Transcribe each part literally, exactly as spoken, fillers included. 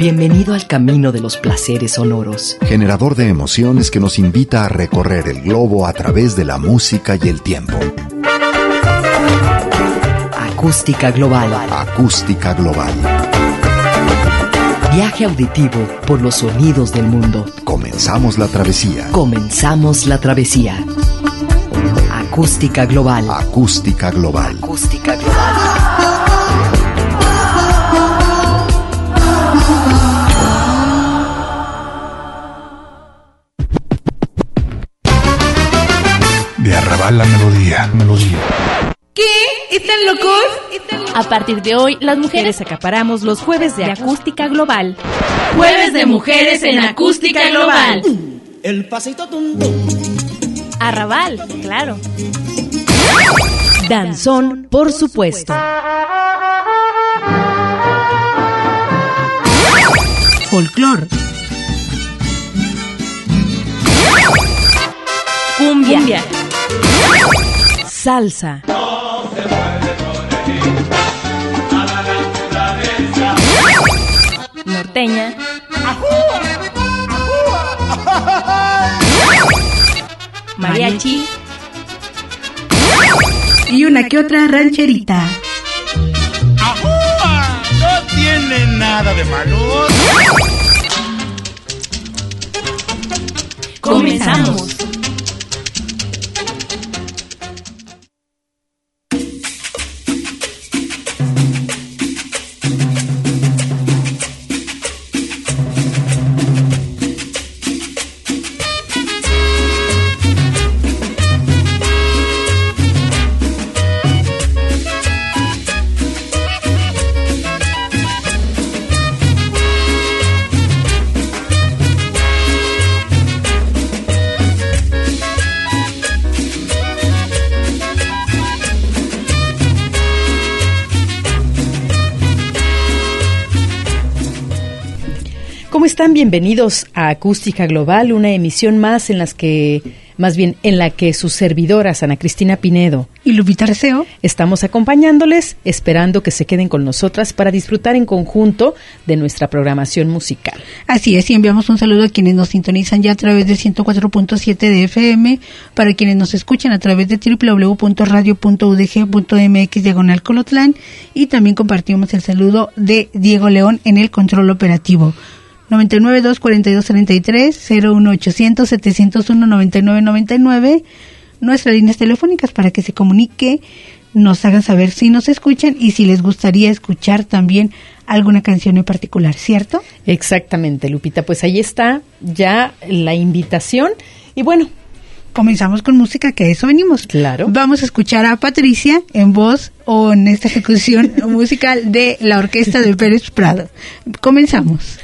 Bienvenido al camino de los placeres sonoros. Generador de emociones que nos invita a recorrer el globo a través de la música y el tiempo. Acústica Global. Acústica Global. Viaje auditivo por los sonidos del mundo. Comenzamos la travesía. Comenzamos la travesía. Acústica Global. Acústica Global. Acústica Global. De Arrabal la melodía, melodía. ¿Qué? ¿Están locos? A partir de hoy, las mujeres acaparamos los jueves de Acústica Global. Jueves de mujeres en Acústica Global. El pasito tum tum. Arrabal, claro. Danzón, por supuesto. Folclor. Cumbia. Cumbia. Salsa. Norteña. Mariachi. Y una que otra rancherita. ¡Ajúa! No tiene nada de malo. Comenzamos. ¿Cómo están? Bienvenidos a Acústica Global, una emisión más en las que, más bien en la que sus servidoras Ana Cristina Pinedo y Lupita Receo estamos acompañándoles, esperando que se queden con nosotras para disfrutar en conjunto de nuestra programación musical. Así es, y enviamos un saludo a quienes nos sintonizan ya a través de ciento cuatro punto siete de F M, para quienes nos escuchan a través de doble u doble u doble u punto radio punto u d g punto m x diagonal Colotlán, y también compartimos el saludo de Diego León en el control operativo. noventa y nueve, dos cuarenta y dos, treinta y tres, cero uno ochocientos, setecientos uno, noventa y nueve noventa y nueve, nuestras líneas telefónicas para que se comunique, nos hagan saber si nos escuchan y si les gustaría escuchar también alguna canción en particular, ¿cierto? Exactamente, Lupita, pues ahí está ya la invitación y bueno, comenzamos con música, que a eso venimos. Claro. Vamos a escuchar a Patricia en voz o en esta ejecución musical de la orquesta de Pérez Prado. Comenzamos.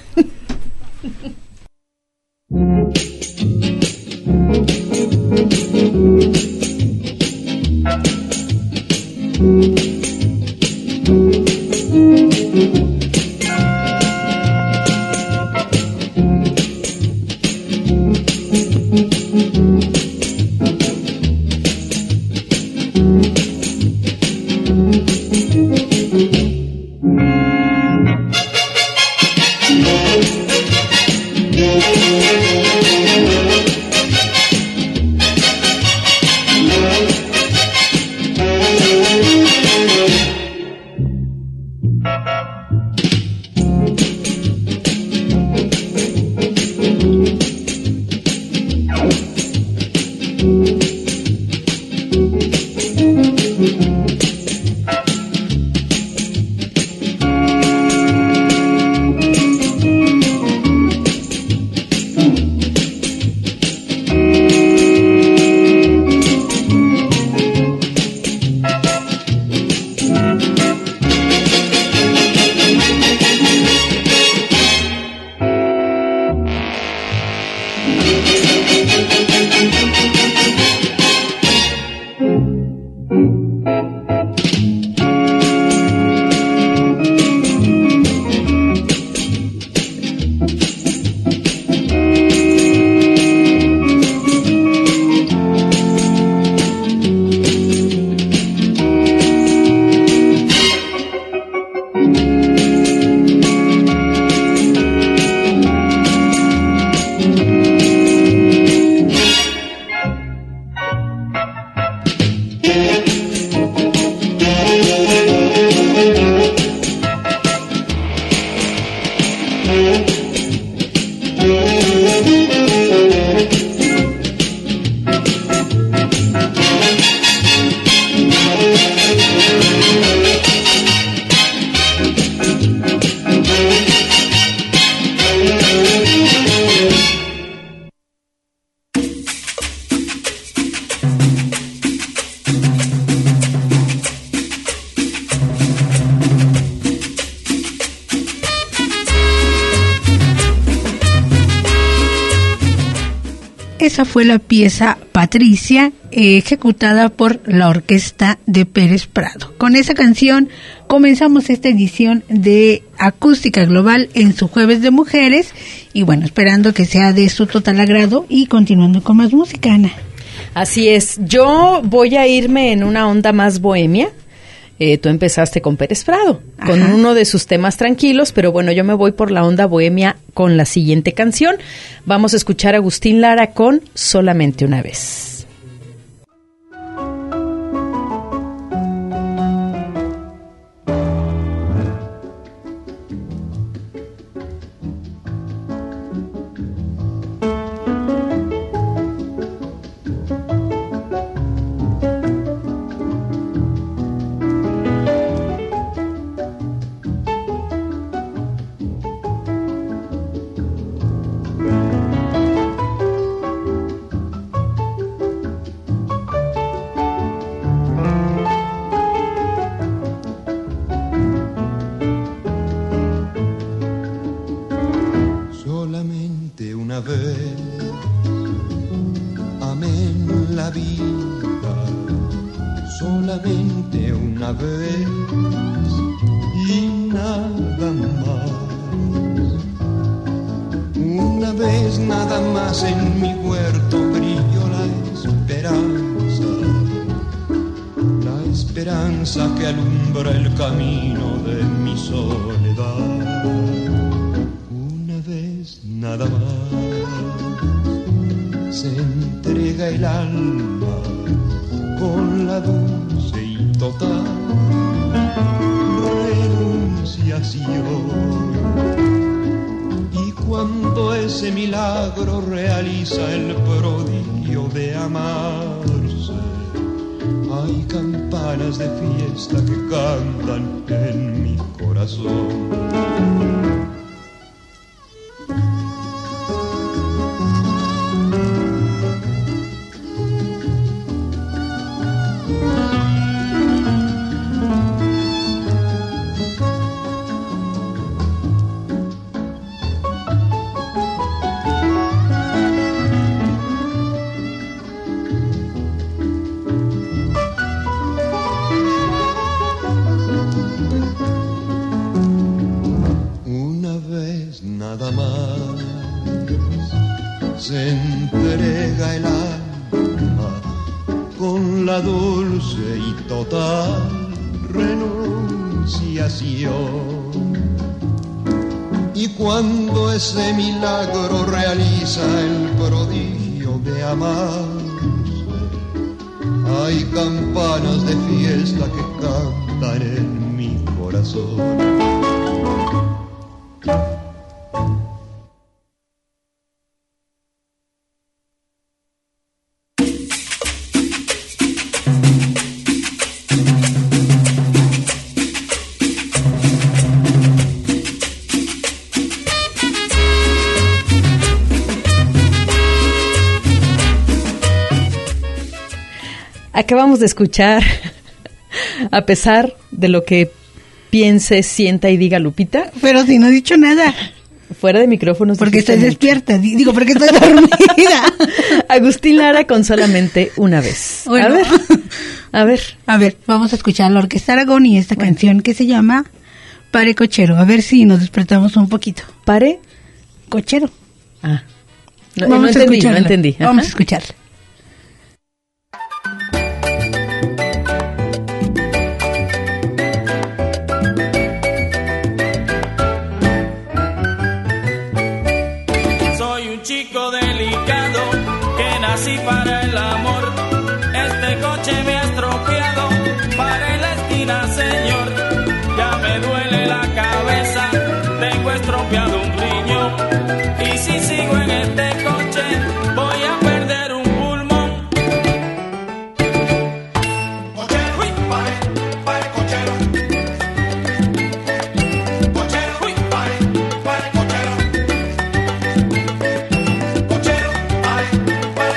esa fue la pieza Patricia, eh, ejecutada por la orquesta de Pérez Prado. Con esa canción comenzamos esta edición de Acústica Global en su Jueves de Mujeres, y bueno, esperando que sea de su total agrado y continuando con más música, Ana. Así es, yo voy a irme en una onda más bohemia. Eh, tú empezaste con Pérez Prado, Ajá. con uno de sus temas tranquilos, pero bueno, yo me voy por la onda bohemia con la siguiente canción. Vamos a escuchar a Agustín Lara con Solamente una vez. Que alumbra el camino de mi soledad. Una vez nada más se entrega el alma con la dulce y total renunciación. Y cuando ese milagro realiza el prodigio de amarse, hay campanas de fiesta que cantan en mi corazón. Y cuando ese milagro realiza el prodigio de amarse, hay campanas de fiesta que cantan en mi corazón. Acabamos de escuchar, a pesar de lo que piense, sienta y diga Lupita. Pero si no he dicho nada. Fuera de micrófonos. Porque estoy mucho. despierta, digo, porque estoy dormida. Agustín Lara con Solamente una vez. Bueno. A ver, a ver. A ver, vamos a escuchar la Orquesta Aragón y esta bueno. canción que se llama Pare Cochero. A ver si nos despertamos un poquito. ¿Pare? Cochero. Ah, no, vamos no a entendí, escucharla. no entendí. Ajá. Vamos a escucharla. Nací para el amor, este coche me ha estropeado, para en la esquina, señor, ya me duele la cabeza, tengo estropeado un riñón, y si sigo en este coche, voy a perder un pulmón. Cochero, uy, pare, pare, cochero. Cochero, uy, pare, pare, cochero. Cochero, pare, pare.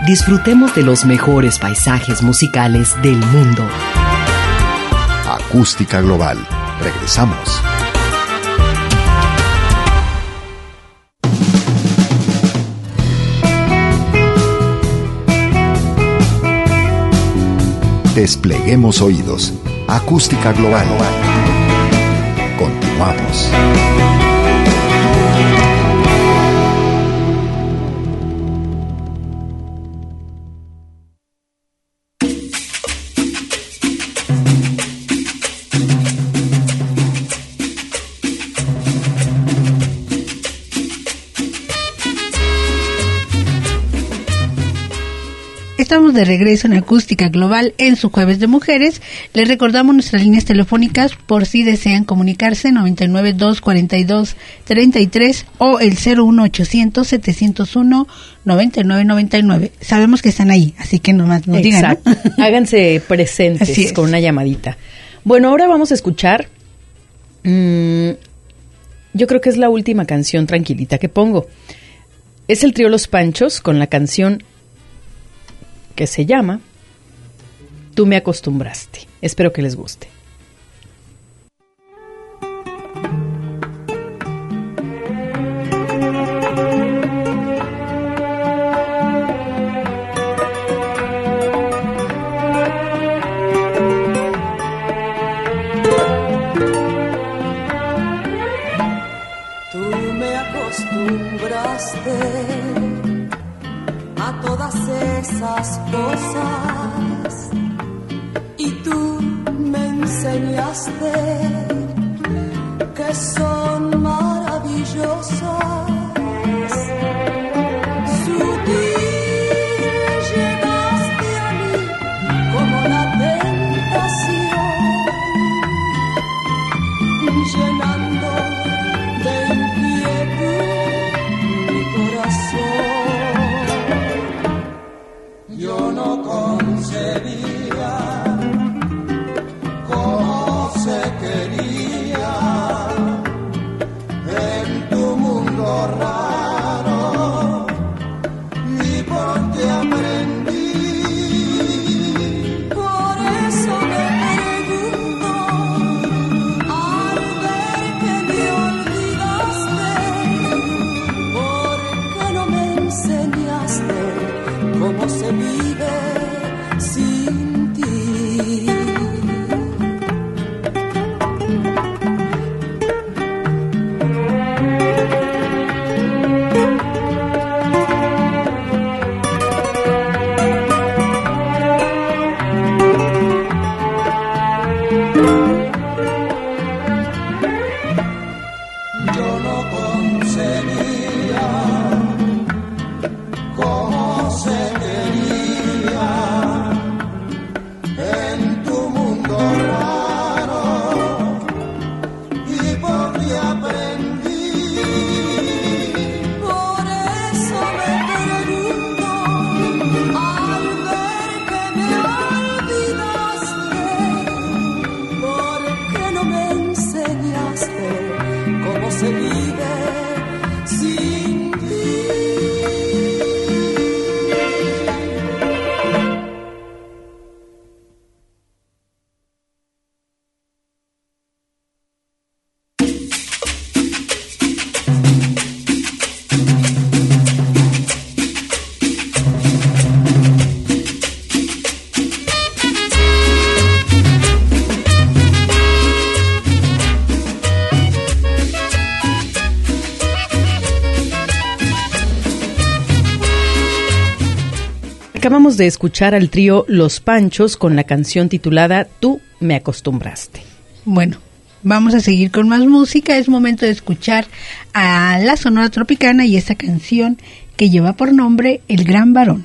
Disfrutemos de los mejores paisajes musicales del mundo. Acústica Global. Regresamos. Despleguemos oídos. Acústica Global. Continuamos. Estamos de regreso en Acústica Global en su Jueves de Mujeres. Les recordamos nuestras líneas telefónicas por si desean comunicarse, noventa y nueve, dos cuarenta y dos, treinta y tres o el cero uno ochocientos, setecientos uno, noventa y nueve noventa y nueve. Sabemos que están ahí, así que nomás nos digan, ¿no? Háganse presentes con una llamadita. Bueno, ahora vamos a escuchar, mmm, yo creo que es la última canción tranquilita que pongo. Es el trío Los Panchos con la canción que se llama Tú me acostumbraste. Espero que les guste. Tú me acostumbraste a todas esas cosas y tú me enseñaste que son maravillosas. Sutil llegaste a mí como la tentación, llenando de inquietud mi corazón. Yo no concebía cómo se quería en tu mundo raro, y por ti aprendí. Por eso me pregunto, al ver que me olvidaste, ¿por qué no me enseñaste cómo se vive sin ti? Yo no concebía cómo se quería en tu mundo raro, y por ti aprendí. Por eso me pregunto, al ver que me olvidaste, ¿por qué no me enseñaste cómo se vive sin ti? Acabamos de escuchar al trío Los Panchos con la canción titulada Tú me acostumbraste. Bueno, vamos a seguir con más música. Es momento de escuchar a la Sonora Tropicana y esta canción que lleva por nombre El Gran Varón.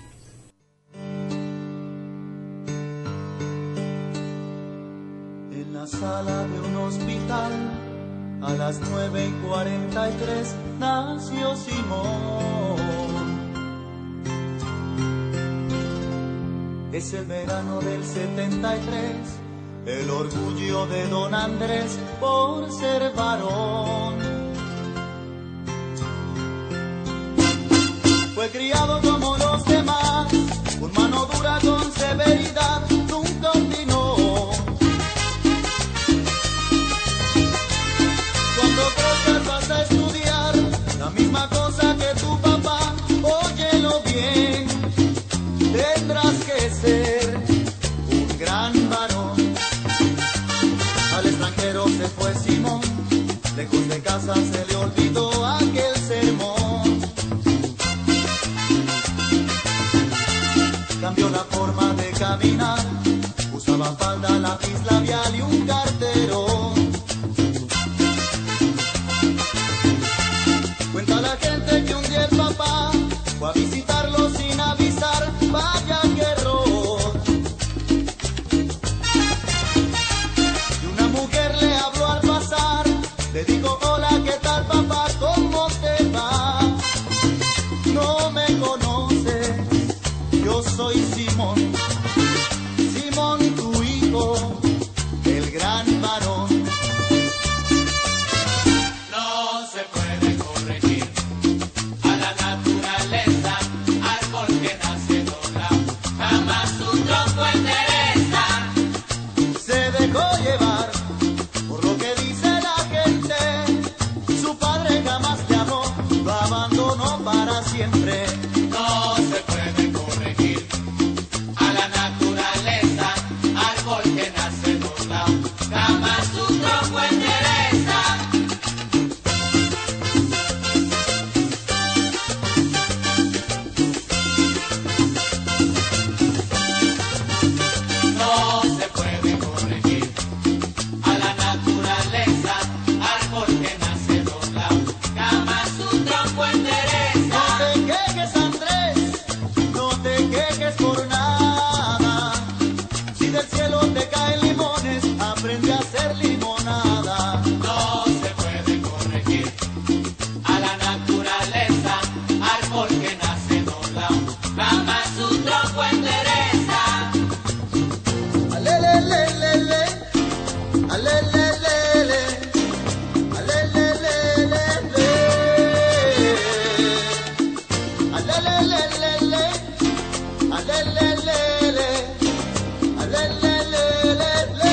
En la sala de un hospital, a las nueve y cuarenta y tres, nació Simón. Es el verano del setenta y tres, el orgullo de don Andrés por ser varón. Fue criado como los demás, mano dura con severidad nunca opinó. Cuando crezcas vas a estudiar la misma cosa que tu papá, óyelo bien, tendrás que ser un gran varón. Al extranjero se fue Simón, lejos de casa se le olvidó aquel sermón. Cambió la forma de caminar, usaba falda, lápiz labial y un cartero. Cuenta la gente que un día el papá fue a visitarlo sin avisar, vaya que error. Y una mujer le habló al pasar, le dijo: hola, ¿qué tal papá? ¿Cómo te va? No me conoces, yo soy Simón, Simón tu hijo, el gran varón. No se puede corregir a la naturaleza, árbol que nace doblado, jamás su tronco endereza. Se dejó llevar por lo que dice la gente, su padre jamás le amó, lo abandonó para siempre. No se puede corregir a la naturaleza, árbol que nace doblado, jamás su tronco endereza. No se puede corregir a la naturaleza, árbol que nace doblado, jamás su tronco endereza. No te quejes, Andrés, no te quejes por nada. Si del cielo te caen limones, aprende a hacer limonada. No se puede corregir a la naturaleza, árbol que nace doblado, jamás su tronco endereza. Alelelelele, alelelele, alelelelele, alelelelele, alelelelele, alelelelele.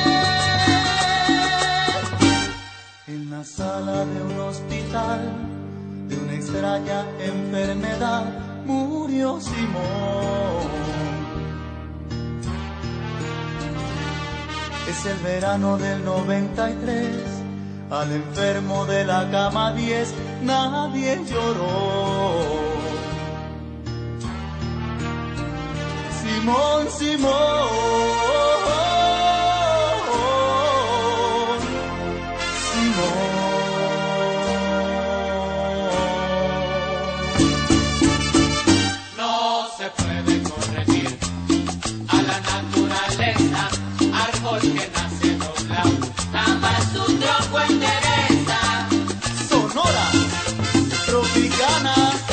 En la sala de un hospital, de una extraña enfermedad, murió Simón. Es el verano del noventa y tres, al enfermo de la cama diez nadie lloró. Simón, Simón, Simón. No se puede corregir a la naturaleza, árbol que nace doblado, jamás su tronco endereza. Sonora Tropicana.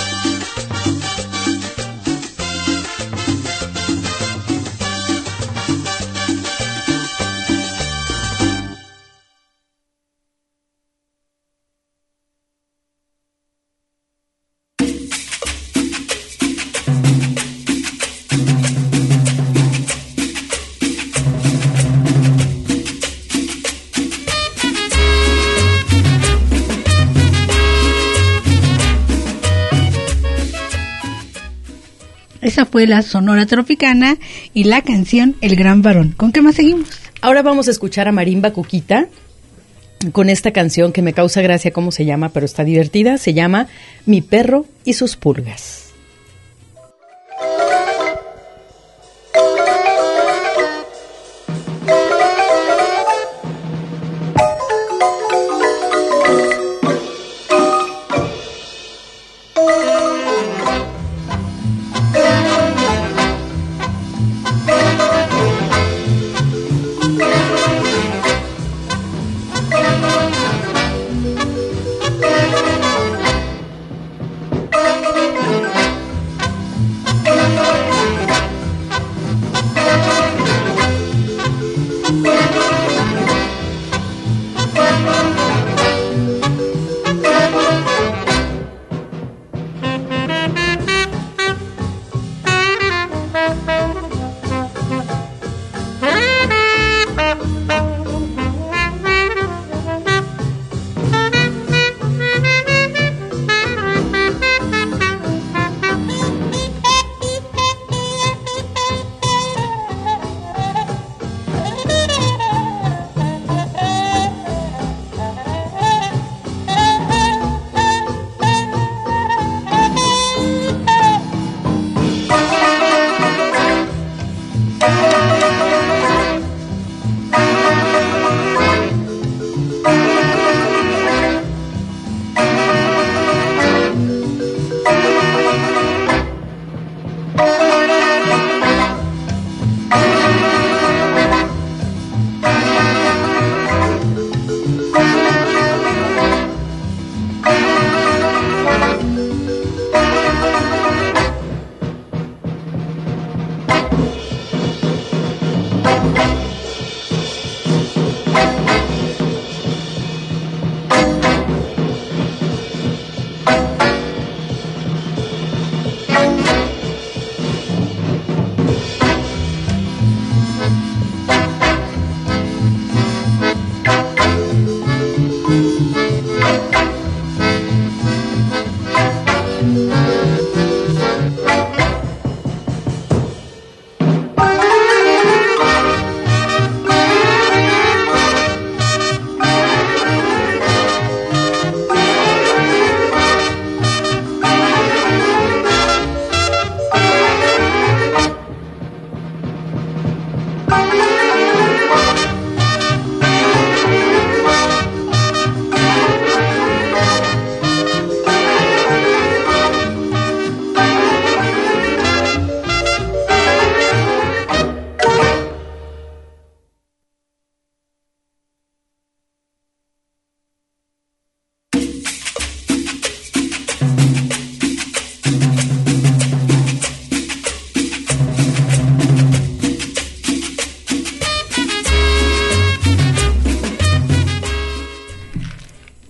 Esa fue la Sonora Tropicana y la canción El Gran Varón. ¿Con qué más seguimos? Ahora vamos a escuchar a Marimba Cuquita con esta canción que me causa gracia cómo se llama, pero está divertida. Se llama Mi perro y sus pulgas. Thank you.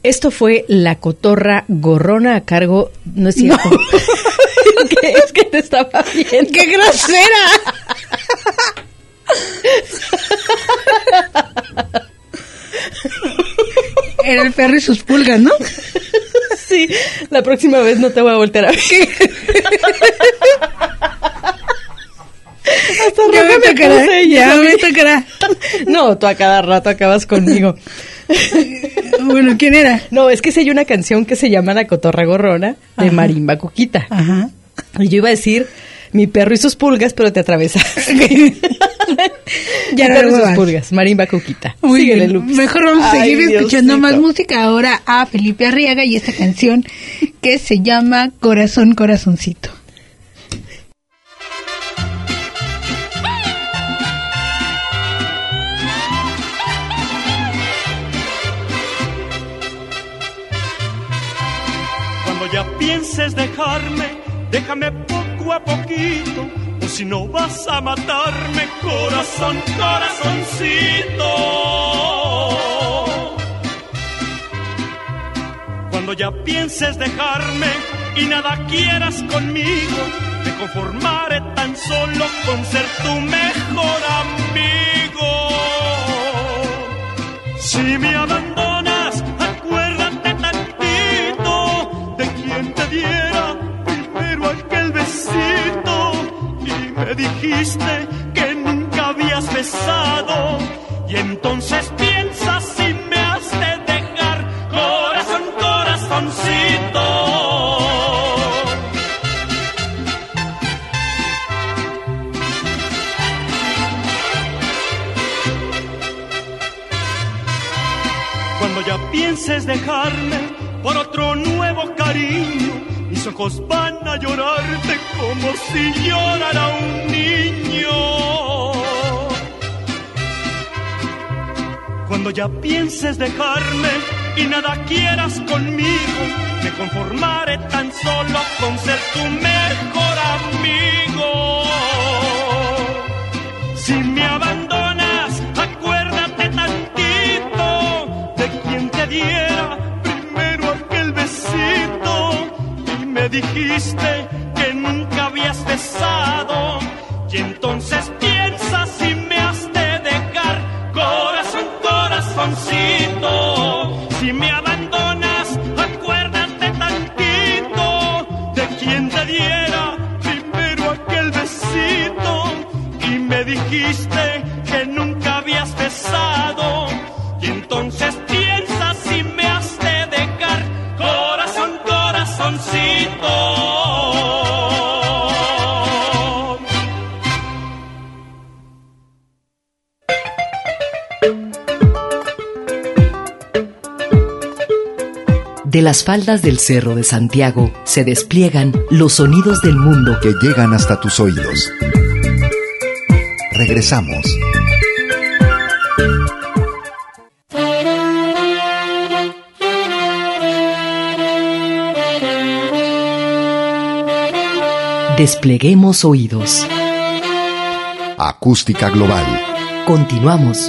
Esto fue La Cotorra Gorrona a cargo, no es cierto. No. ¿Qué es que te estaba viendo? ¡Qué grosera! Era el perro y sus pulgas, ¿no? Sí, la próxima vez no te voy a voltear a ver. Hasta ya me, me tocará, puse, ya, ya me tocará. No, tú a cada rato acabas conmigo. Bueno, ¿quién era? No, es que si hay una canción que se llama La Cotorra Gorrona de Ajá. Marimba Cuquita. Ajá. Y yo iba a decir Mi perro y sus pulgas, pero te atravesaste. Ya Mi no perro y sus vas. pulgas, Marimba Cuquita. Muy Síguele, bien. Lupis. Mejor vamos a seguir Ay, escuchando Diosito. más música. Ahora a Felipe Arriaga y esta canción que se llama Corazón, Corazoncito. Cuando ya pienses dejarme, déjame poco a poquito, o si no vas a matarme, corazón, corazoncito. Cuando ya pienses dejarme y nada quieras conmigo, me conformaré tan solo con ser tu mejor amigo. Si me abandonas, acuérdate tantito de quien te diera primero aquel besito, y me dijiste que nunca habías besado, y entonces piensa si me has de dejar, corazón, corazoncito. Cuando ya pienses dejarme por otro nuevo cariño, mis ojos van a llorarte como si llorara un niño. Cuando ya pienses dejarme y nada quieras conmigo, me conformaré tan solo con ser tu mejor amigo. Si me abandonas, acuérdate tantito de quien te diera primero aquel besito, y me dijiste que nunca habías besado, y entonces piensa si me has de dejar, corazón, corazoncito. Si me abandonas, acuérdate tantito de quien te diera primero aquel besito, y me dijiste que nunca habías besado, y entonces piensa si me has de dejar, corazón, corazoncito. De las faldas del Cerro de Santiago se despliegan los sonidos del mundo que llegan hasta tus oídos. Regresamos. Despleguemos oídos. Acústica Global. Continuamos.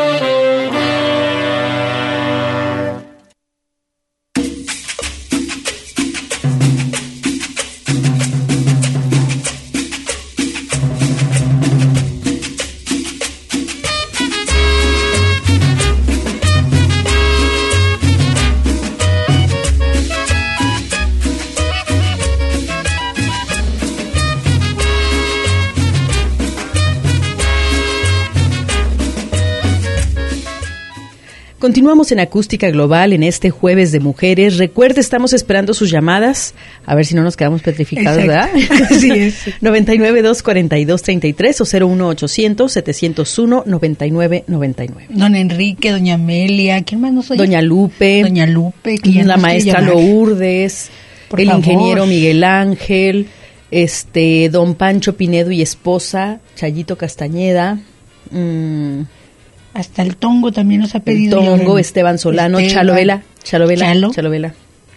Continuamos en Acústica Global en este Jueves de Mujeres. Recuerde, estamos esperando sus llamadas, a ver si no nos quedamos petrificados, Exacto. ¿verdad? Así es. noventa y nueve, dos cuarenta y dos, treinta y tres o cero uno ochocientos, setecientos uno, noventa y nueve, noventa y nueve. Don Enrique, doña Amelia, ¿quién más nos oye? Doña Lupe. Doña Lupe. Que ya la nos maestra quiere llamar. Lourdes, Por el favor. ingeniero Miguel Ángel, este don Pancho Pinedo y esposa, Chayito Castañeda, mmm, Hasta el Tongo también nos ha el pedido. Tongo, Esteban Solano, Esteban, Chalo Vela, Chalo Vela, Chalo. Chalo Vela.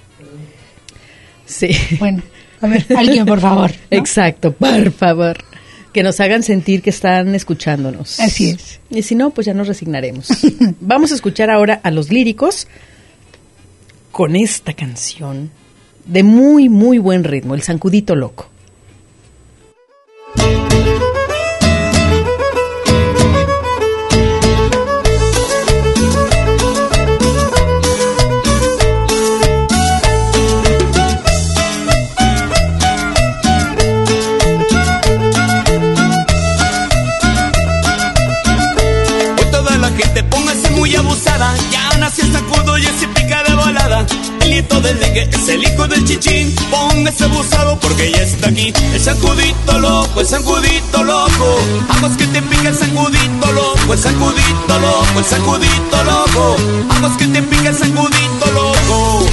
Sí. Bueno, a ver, alguien por favor, ¿no? Exacto, por favor. Que nos hagan sentir que están escuchándonos. Así es. Y si no, pues ya nos resignaremos. Vamos a escuchar ahora a Los Líricos. con esta canción de muy, muy buen ritmo, El Zancudito Loco. Ya nació el zancudo y ese pica de volada. El nieto del dengue es el hijo del chichín. Póngase abusado porque ya está aquí. El zancudito loco, el zancudito loco. Aguas que te pica el zancudito loco, el zancudito loco, el zancudito loco. Aguas que te pica el zancudito loco.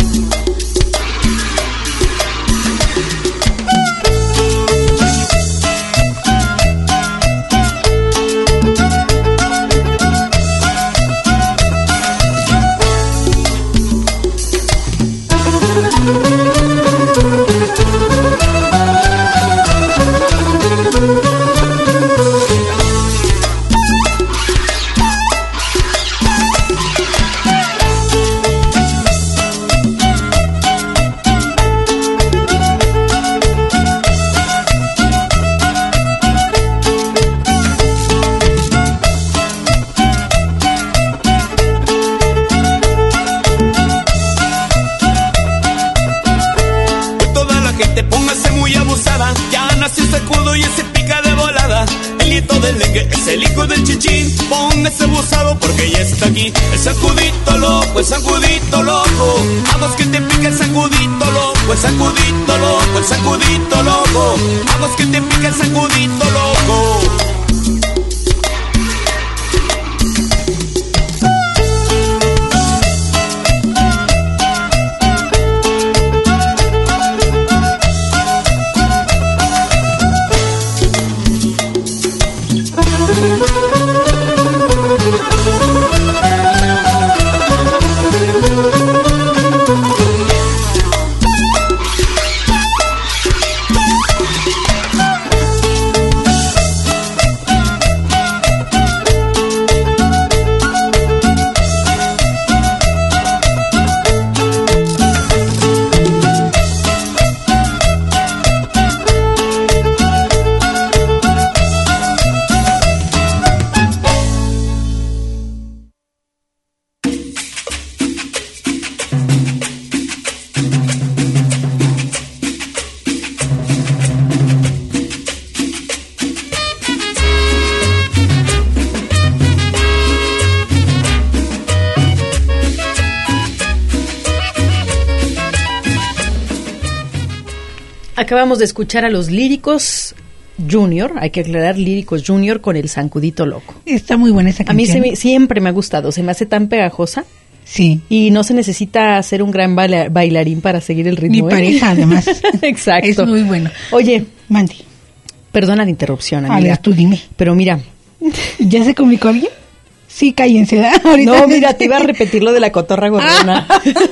Póngase abusado porque ya está aquí. El zancudito loco, el zancudito loco. Aguas que te pica el zancudito loco, el zancudito loco, el zancudito loco. Aguas que te pica el zancudito loco. Acabamos de escuchar a los Líricos Junior, hay que aclarar, Líricos Junior con El Zancudito Loco. Está muy buena esa canción. A mí se me, siempre me ha gustado, se me hace tan pegajosa. Sí. Y no se necesita ser un gran baila, bailarín para seguir el ritmo. Ni ¿eh? pareja, además. Exacto. Es muy bueno. Oye, Mandy. Perdona la interrupción, amiga. A ver, tú dime. Pero mira. ¿Ya se comunicó alguien? Sí, cállense, ¿da? Ahorita no, mira, te iba a repetir lo de la cotorra gorrona.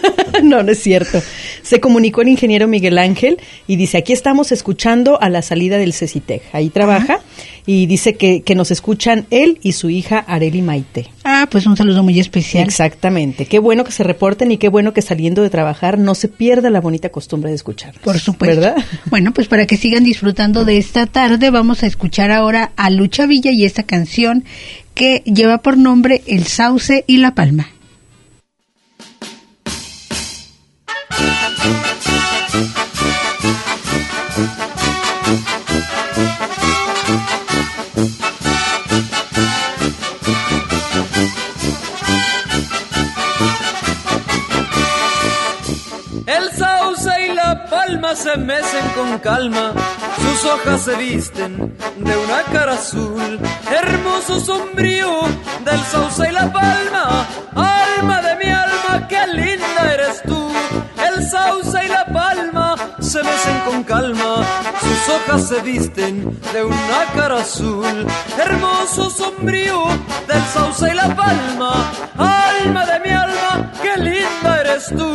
No, no es cierto. Se comunicó el ingeniero Miguel Ángel y dice, aquí estamos escuchando a la salida del CECITEC. Ahí trabaja. Ajá. Y dice que, que nos escuchan él y su hija Areli Maite. Ah, pues un saludo muy especial. Exactamente. Qué bueno que se reporten y qué bueno que saliendo de trabajar no se pierda la bonita costumbre de escuchar. Por supuesto. ¿Verdad? Bueno, pues para que sigan disfrutando de esta tarde, vamos a escuchar ahora a Lucha Villa y esta canción que lleva por nombre El Sauce y la Palma. El sauce y la palma se mecen con calma, sus hojas se visten de una cara azul. Hermoso sombrío del sauce y la palma, alma de mi alma, qué linda eres tú. El sauce y la palma se mecen con calma, sus hojas se visten de una cara azul. Hermoso sombrío del sauce y la palma, alma de mi alma, qué linda eres tú.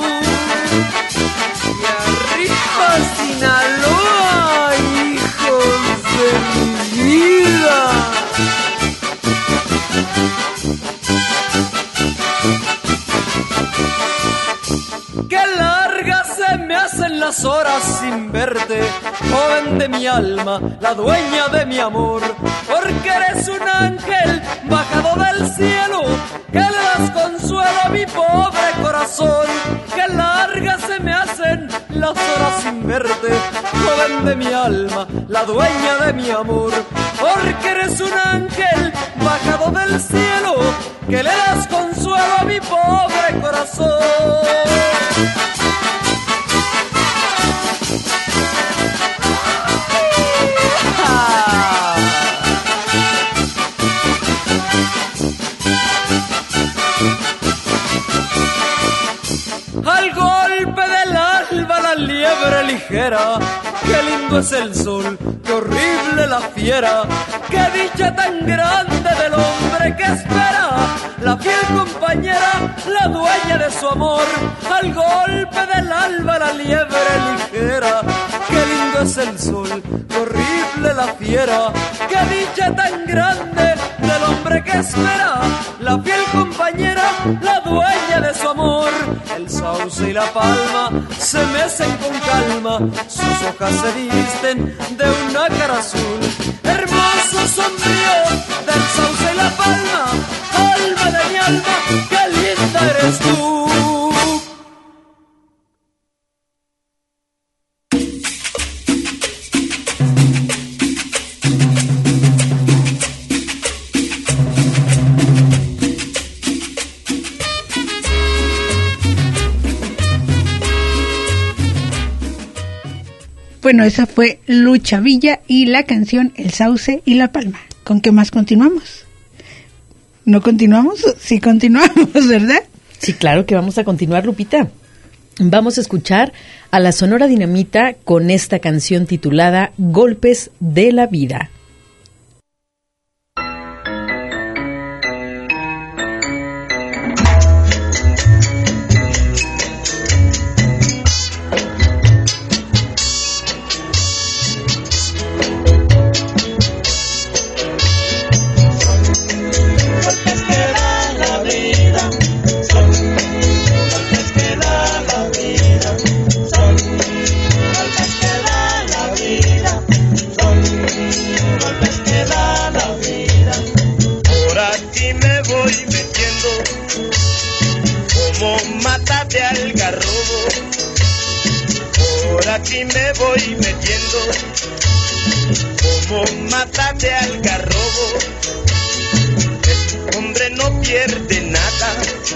Y arriba Sinaloa, hijos de mi vida. tantas horas sin verte, joven de mi alma, la dueña de mi amor, porque eres un ángel bajado del cielo, que le das consuelo a mi pobre corazón, que largas se me hacen las horas sin verte, joven de mi alma, la dueña de mi amor, porque eres un ángel bajado del cielo, que le das consuelo a mi pobre corazón. Al golpe del alba la liebre ligera, qué lindo es el sol, qué horrible la fiera, qué dicha tan grande del hombre que espera la fiel compañera, la dueña de su amor. Al golpe del alba la liebre ligera, qué lindo es el sol, qué horrible la fiera, qué dicha tan grande del hombre que espera la fiel compañera, la dueña de su amor. El sauce y la palma se mecen con calma, sus hojas se visten de una cara azul. Hermoso sombrío del sauce y la palma, alma de mi alma, qué linda eres tú. Bueno, esa fue Lucha Villa y la canción El Sauce y la Palma. ¿Con qué más continuamos? ¿No continuamos? Sí continuamos, ¿verdad? Sí, claro que vamos a continuar, Lupita. Vamos a escuchar a la Sonora Dinamita con esta canción titulada Golpes de la Vida. Aquí me voy metiendo, como mátate al garrobo. El hombre no pierde nada,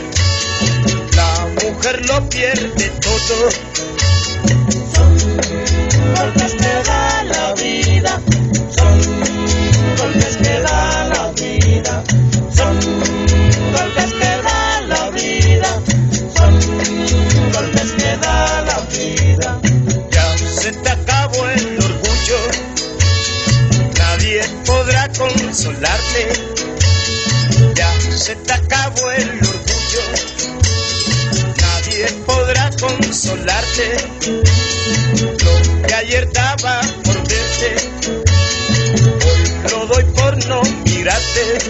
la mujer lo pierde todo. Son golpes que da la vida, son golpes que da la vida, son golpes que da la vida, son golpes que da la vida. Se te acabó el orgullo, nadie podrá consolarte. Ya se te acabó el orgullo, nadie podrá consolarte. Lo que ayer daba por verte, hoy lo doy por no mirarte.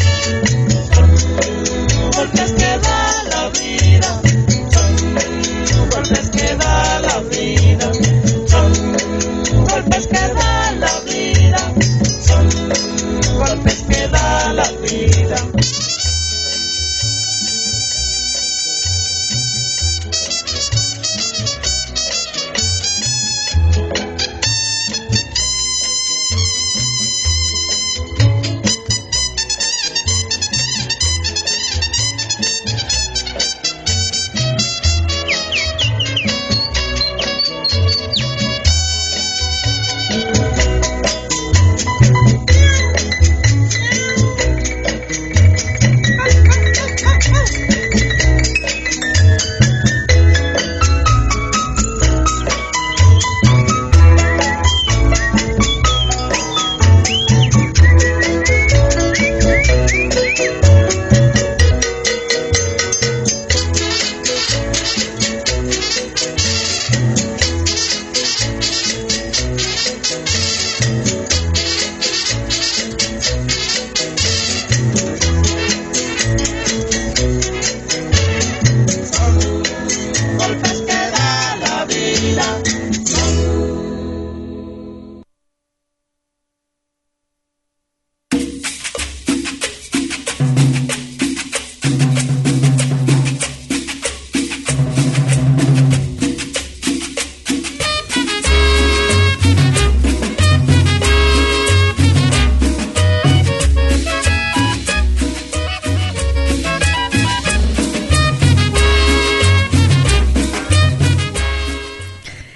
Son golpes que da la vida, son golpes que da la vida. Golpes que da la vida, son golpes que da la vida.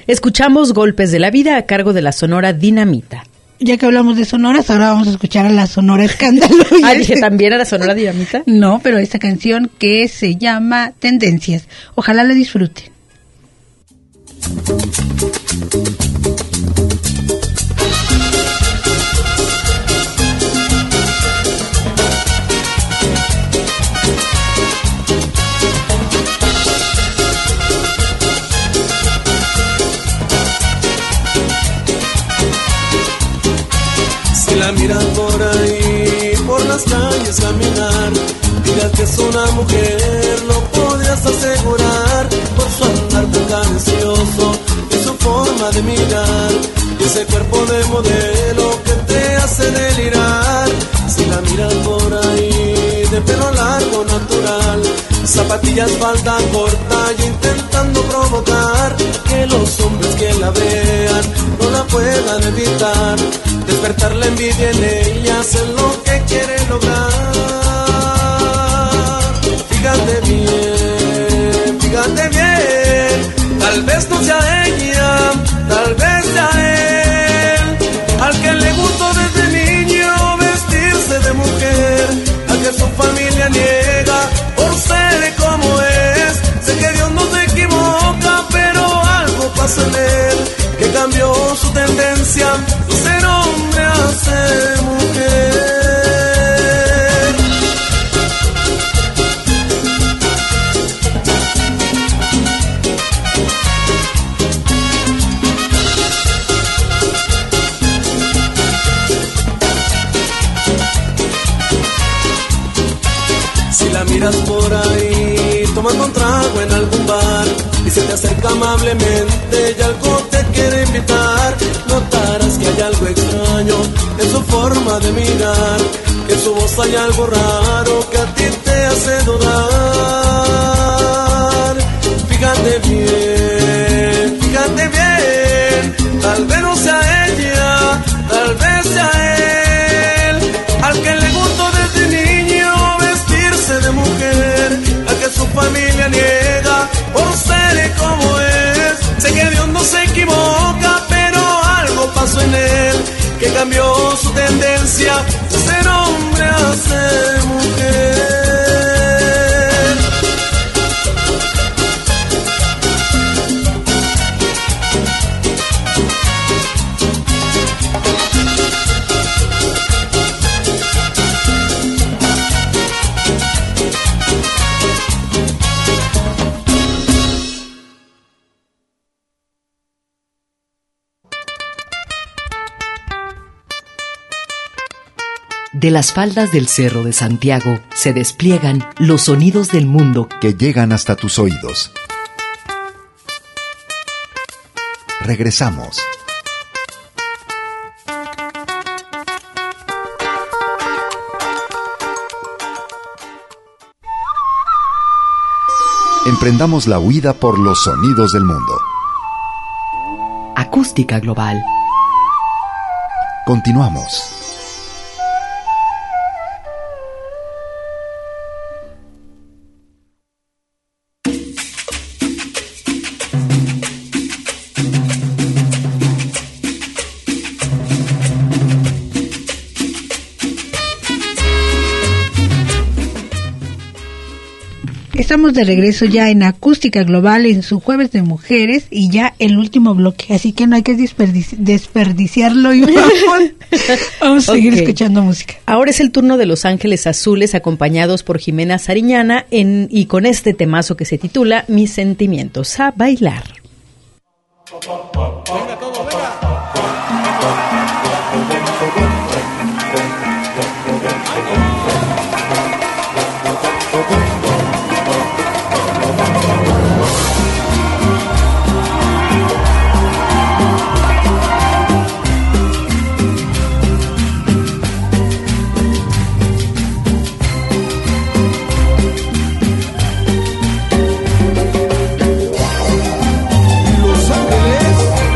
Escuchamos Golpes de la Vida a cargo de la Sonora Dinamita. Ya que hablamos de sonoras, ahora vamos a escuchar a la Sonora Escándalo. Ah, dije, ¿también a la Sonora Dinamita? No, pero esta canción que se llama Tendencias. Ojalá la disfruten. Si la miras por ahí, por las calles caminar, digas que es una mujer, lo podrías asegurar, por su andar tan cadencioso y su forma de mirar, y ese cuerpo de modelo que te hace delirar. Si la miras por ahí, de pelo largo natural, zapatillas falda corta y intentando provocar que los hombres que la vean no la puedan evitar, despertar la envidia en ella, hacer lo que quiere lograr. Fíjate bien, fíjate bien, tal vez no sea ella, tal vez sea él, al que le gustó desde niño vestirse de mujer, al que su familia niega por ser como es. Sé que Dios no se equivoca, pero algo pasó en él que cambió su tendencia de ser hombre a ser mujer. Si la miras por ahí, tomando un trago en algún bar, y se te acerca amablemente y algo te quiere invitar, notarás que hay algo extraño en su forma de mirar, que en su voz hay algo raro que a ti te hace dudar. Fíjate bien, fíjate bien, tal vez no sea ella, tal vez sea él, al que le gustó desde niño vestirse de mujer, al que su familia niega por ser como es. Sé que Dios no se equivoca, pero algo pasó en él que cambió su tendencia de ser hombre a ser mujer. De las faldas del Cerro de Santiago se despliegan los sonidos del mundo que llegan hasta tus oídos. Regresamos. Emprendamos la huida por los sonidos del mundo. Acústica Global. Continuamos. Estamos de regreso ya en Acústica Global en su Jueves de Mujeres y ya el último bloque, así que no hay que desperdici- desperdiciarlo y vamos, vamos a seguir Okay. escuchando música. Ahora es el turno de Los Ángeles Azules, acompañados por Jimena Sariñana en, y con este temazo que se titula Mis Sentimientos. A bailar. Venga, todo, venga. Los Ángeles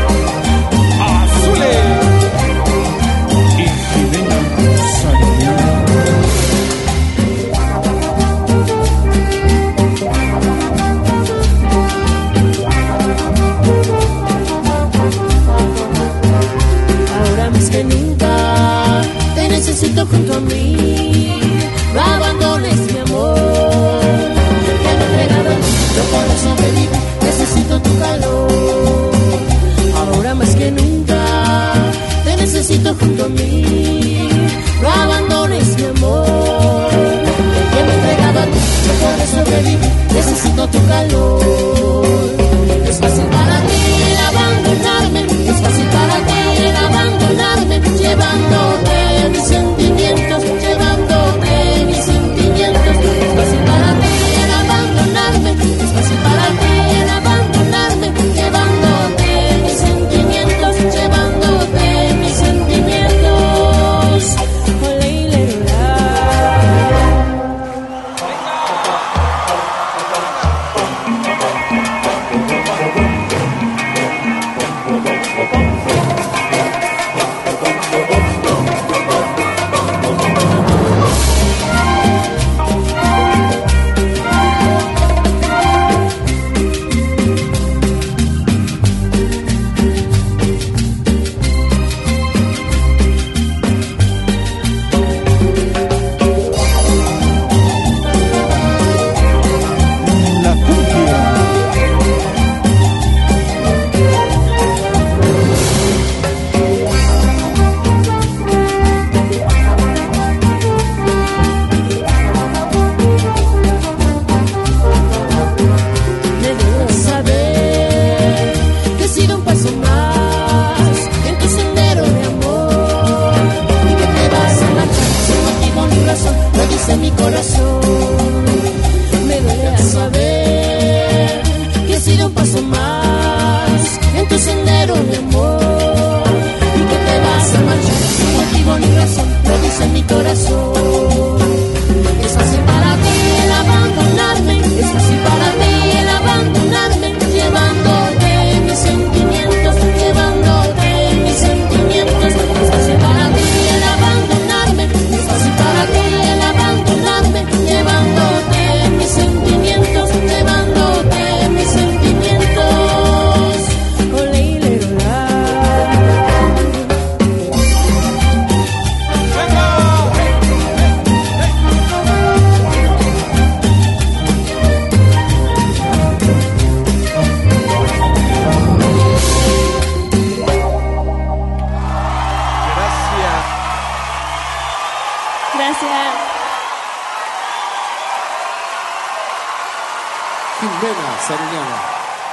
Jimena Sariñana.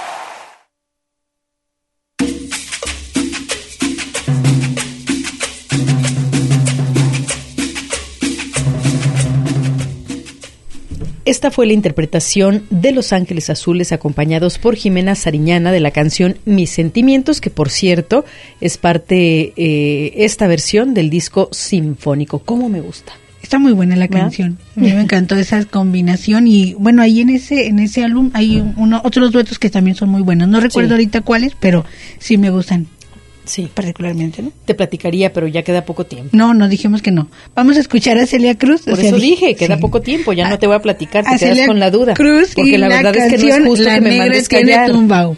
Esta fue la interpretación de Los Ángeles Azules acompañados por Jimena Sariñana de la canción Mis Sentimientos, que por cierto es parte, eh, esta versión del disco sinfónico. ¿Cómo me gusta? Está muy buena la canción. A mí me encantó esa combinación y bueno, ahí en ese en ese álbum hay uno, otros duetos que también son muy buenos. No recuerdo sí. ahorita cuáles, pero sí me gustan. Sí. Particularmente, ¿no? Te platicaría, pero ya queda poco tiempo. No, no dijimos que no. Vamos a escuchar a Celia Cruz. Por o sea, eso dije, queda sí. poco tiempo, ya a, no te voy a platicar, te a quedas Celia con la duda. Cruz porque y la verdad la es que no es justo la que me mandes callar. Tumbao.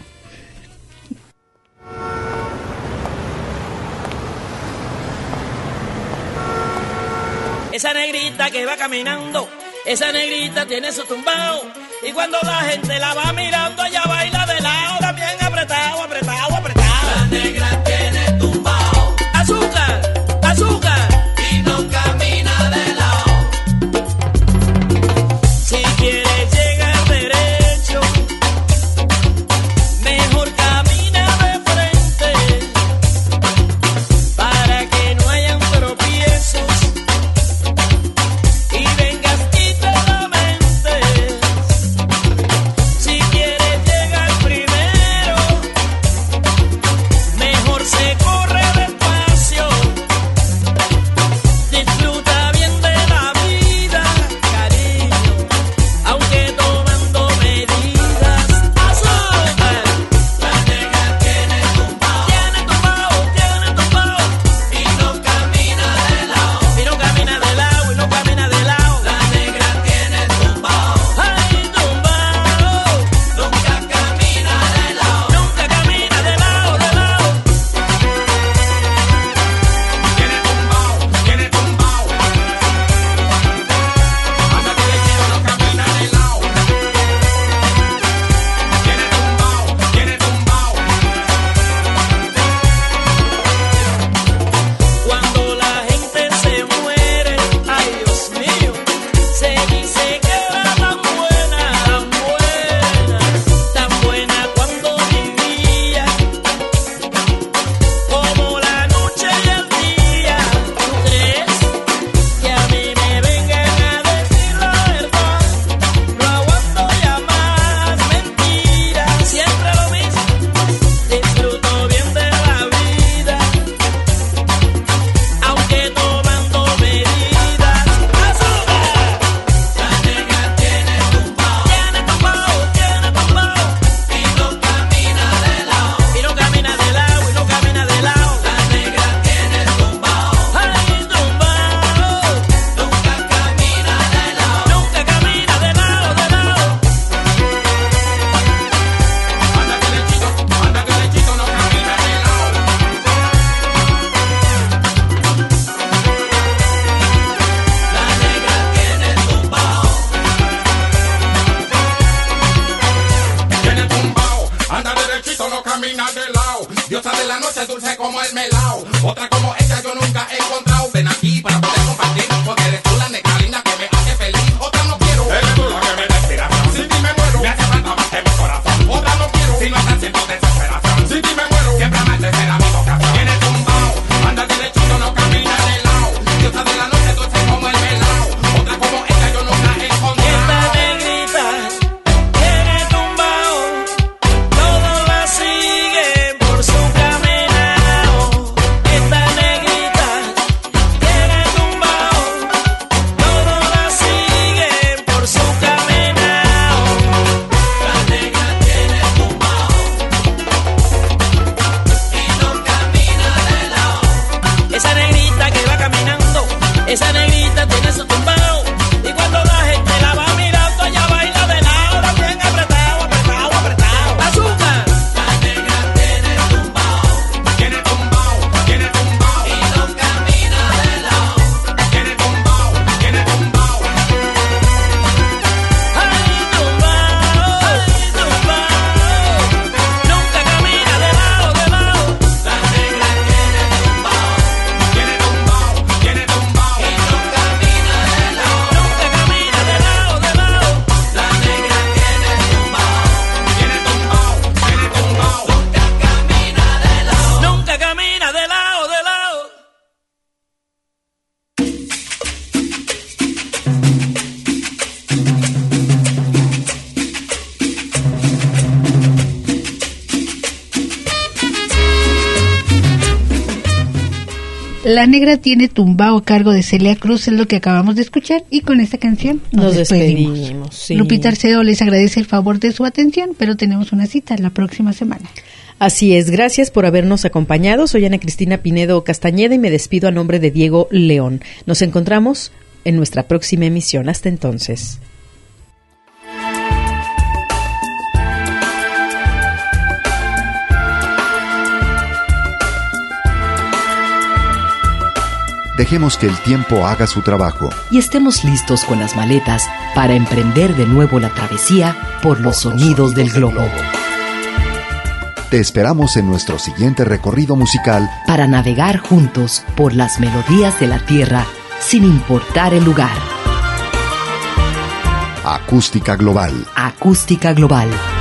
Esa negrita que va caminando, esa negrita tiene su tumbao. Y cuando la gente la va mirando, ella baila de lado, también apretado, apretado, apretado. La negra tiene tumbao. Azúcar, azúcar. Y no camina de lado. Si quieres llegar derecho, mejor camina de frente, para que no hayan tropiezos y vengas y te lamentes. Si quieres llegar primero, mejor se corre despacio. Disfruta bien de la vida, cariño, aunque tomando medidas. Azúcar, La negra tiene tumbao. tiene tumbao, tiene tumbao. Y no camina de lado. Y no camina de lado, y no camina de lado. La negra tiene tumbao. Ay, tumbao, Nunca camina de lado. nunca camina de lado, de lado. Tiene tumbao, tiene tumbao. Hasta que le quiero no camina de lado. Tiene tumbao, tiene tumbao. Cuando la gente se muere, ay Dios mío, se dice que era tan buena, tan buena, tan buena cuando vivía, como la noche y el día. ¿Tú crees que a mí me vengan a decir la verdad? No aguanto ya más mentiras, siempre lo mismo, disfruto bien de la vida, aunque tomando medidas. Azúcar, La negra tiene tumbao. tiene tumbao, tiene tumbao. Y no camina de lado. Y no camina de lado, y no camina de lado. La negra tiene tumbao. Ay, tumbao, Nunca camina de lado. nunca camina de lado, de lado. Anda derechito, anda derechito, no camina de lado. La negra tiene tumbao. Tiene tumbao, anda derechito, no camina de lado. Diosa de la noche, dulce como el melao. Otra como ella yo nunca he encontrado. Ven aquí para poder compartir, porque eres tú la negra linda que me hace feliz. Otra no quiero, eres tú la que me da inspiración. Sin ti me muero, me hace falta más que mi corazón. Otra no quiero, si no estás siendo desesperación. Sin ti me muero, siempre amarse será mi vocación. Tiene tumbao, anda derechito, no camina de lado. Diosa de la noche, dulce como el melao. Otra como ella yo nunca he encontrado. Esta negrita tiene tumbao, todos la siguen por su caminado. Esta negrita La Negra tiene tumbao a cargo de Celia Cruz, es lo que acabamos de escuchar, y con esta canción nos, Nos despedimos. despedimos, sí. Lupita Arceo les agradece el favor de su atención, pero tenemos una cita la próxima semana. Así es, gracias por habernos acompañado. Soy Ana Cristina Pinedo Castañeda y me despido a nombre de Diego León. Nos encontramos en nuestra próxima emisión. Hasta entonces. Dejemos que el tiempo haga su trabajo. Y estemos listos con las maletas para emprender de nuevo la travesía por los sonidos del globo. Te esperamos en nuestro siguiente recorrido musical para navegar juntos por las melodías de la tierra sin importar el lugar. Acústica Global. Acústica Global.